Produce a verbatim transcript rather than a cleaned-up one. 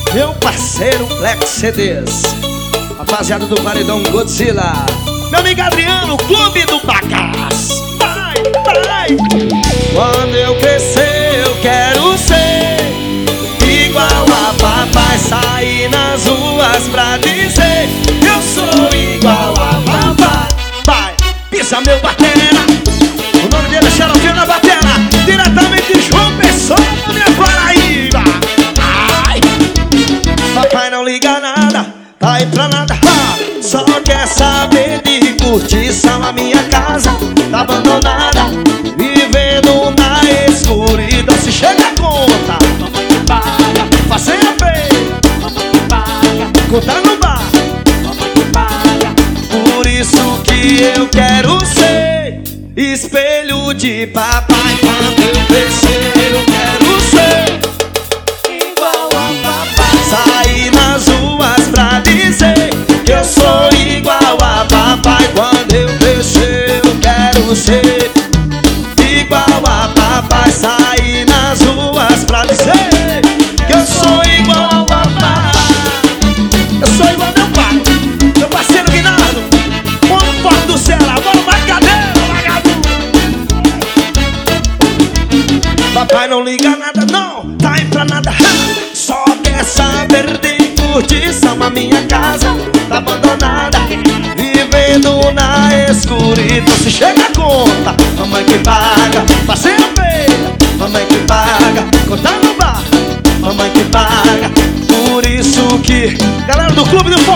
meu parceiro Lex C Ds, rapaziada do Paredão Godzilla, meu amigo Adriano, Clube do Bagaço. Vai, vai. Quando eu crescer eu quero ser igual a papai, sair nas ruas pra dizer eu sou igual a papai. Vai, pisa meu batera, o nome dele é Xerofinho na batera, diretamente de João Pessoa, minha Paraíba. Ai, papai não liga nada, tá aí pra nada, ha! Só quer saber de curtição. A minha casa tá abandonada, vivendo na escuridão. Se chega a conta, mamãe que paga, faceira feia, mamãe que paga, conta no bar, mamãe que paga. Por isso que eu quero ser espelho de papai. Quando eu crescer eu quero ser igual a papai, sair nas ruas pra dizer que eu sou igual a papai. Quando eu crescer eu quero ser igual a papai, sair nas ruas pra dizer que eu sou igual a papai. Eu sou igual a meu pai, meu parceiro Guinaldo, mano forte do Ceará. Bora mais cadeira, vagabundo. Papai não liga nada, não, tá aí pra nada, só quer saber de curtição. A minha casa tá abandonada, vivendo na escuridão. Se chega a conta, mamãe que paga, parceira feia, mamãe que paga, conta no bar, mamãe que paga. Por isso que galera do Clube do